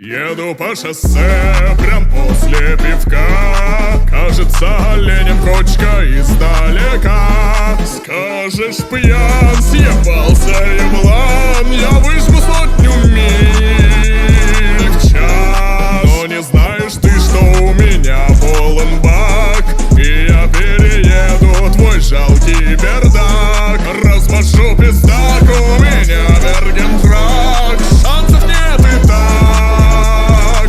Еду по шоссе, прям после пивка. Кажется, оленем кочка издалека. Скажешь, пьян, съебался еблан. Я выжгу 100 миль в час. Но не знаешь ты, что у меня полон бак, и я перееду твой жалкий бердак. Развожу пиздак, у меня Бергентрак. Шансов нет и так.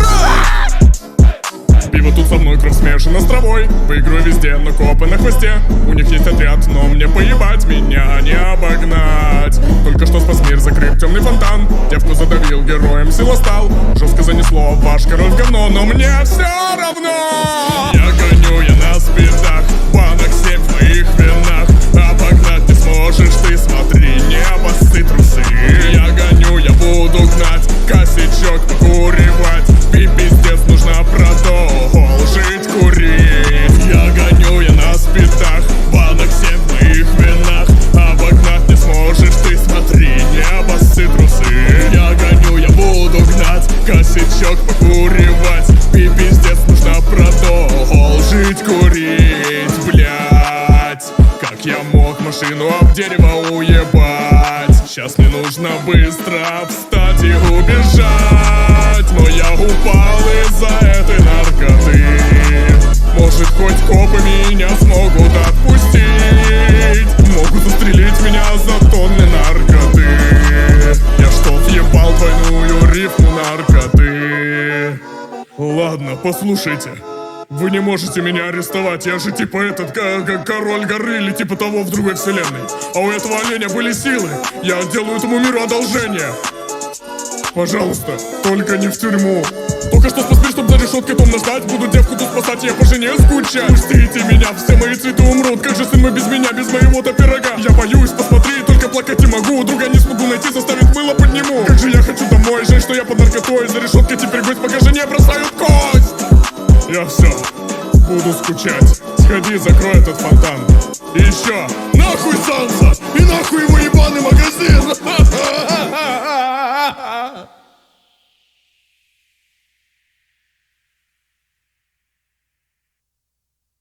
Пиво тут со мной, кровь смешана с травой. Выиграю везде, но копы на хвосте. У них есть отряд, но мне поебать, меня не обогнать. Только что спас мир, закрыт темный фонтан. Девку задавил, героем сила стал. Жестко занесло, ваш король в говно, но мне все равно. Я гоню, я на спидах, банок 7 в моих винах. Обогнать не сможешь ты, смотри, небо, ссы, трусы. Я гоню, я буду гнать, косячок покуривать. Пиздец, нужно продолжить курить. Я гоню, я на спидах, банок 7 в моих винах. Обогнать не сможешь ты, смотри, небо, ссы, трусы. Я гоню, я буду гнать, косячок покуривать. Пиздец, нужно продолжить курить, блять. Как я мог машину об дерево уебать? Сейчас мне нужно быстро встать и убежать. Но я упал из-за этой наркоты. Может, хоть копы меня смогут отпустить. Могут застрелить меня за тонны наркоты. Я что, въебал двойную рифму наркоты? Ладно, послушайте. Вы не можете меня арестовать, я же типа этот король горы или типа того в другой вселенной. А у этого оленя были силы. Я делаю этому миру одолжение. Пожалуйста, только не в тюрьму. Только что спас мир, чтоб за решеткой томно ждать. Буду девку тут спасать, я по жене скучать. Пустите меня, все мои цветы умрут. Как же сын мой без меня, без моего-то пирога? Я боюсь, посмотри, только плакать не могу. Друга не смогу найти, заставить мыло подниму. Как же я хочу домой, жаль, что я под наркотой. За решеткой теперь гость, пока жене бросают кость. Я все, буду скучать. Сходи, закрой этот фонтан. И еще, нахуй Санса! И нахуй его ебаный магазин!